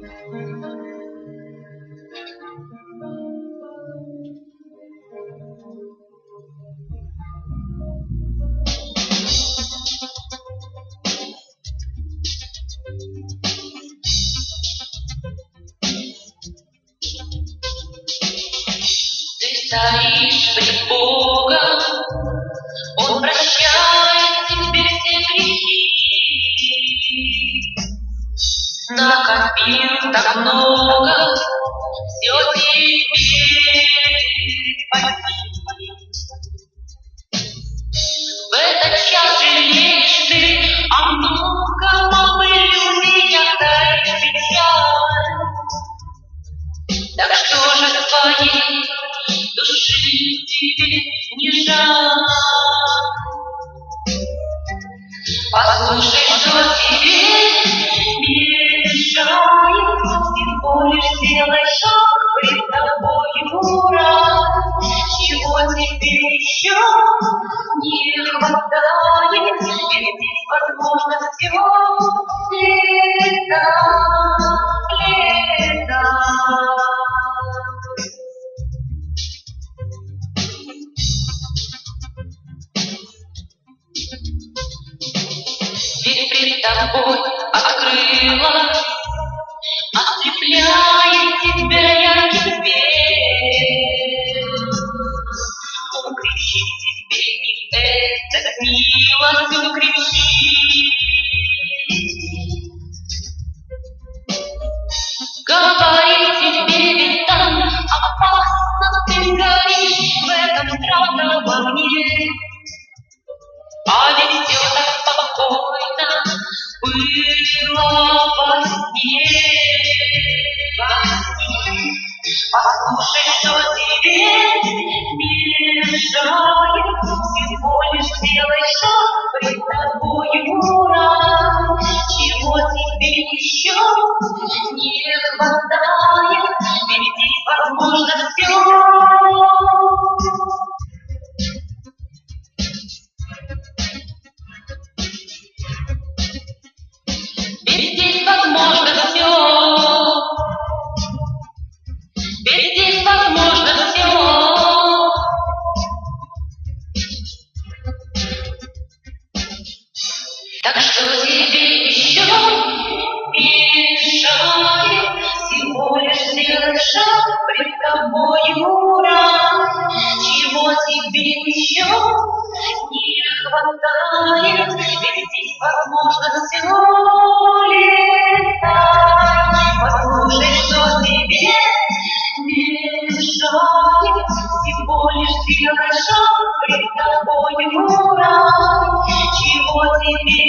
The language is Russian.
Стоишь пред Богом, Он прощает тебе все грехи. Накопил так много, все теперь погиб. В этот час жалеешь ты о многом, о любви таишь печаль. Так что же твоей души тебе не жаль? Послушай, что тебе мешает, всего лишь сделай шаг, пред тобою рай. Чего тебе еще не хватает, ведь здесь возможно все. Лето, лето. Ведь пред тобой открылась, ослепляет тебя яркий свет. Он кричит тебе, и это милостью кричит. Говорит тебе, ведь там опасно, ты горишь в этом странном огне. А ведь все так спокойно было во сне. Послушай, что тебе мешает, всего лишь сделай шаг, пред тобою рай. Чего тебе еще не хватает, ведь здесь возможно все. Ведь здесь возможно все. Ведь здесь возможно все. Так что тебе еще мешает, всего лишь сделать шаг, пред тобою рай. Чего тебе еще не хватает, ведь здесь возможно все. Послушай, что тебе мешает, всего лишь сделай шаг, пред тобою рай. Чего тебе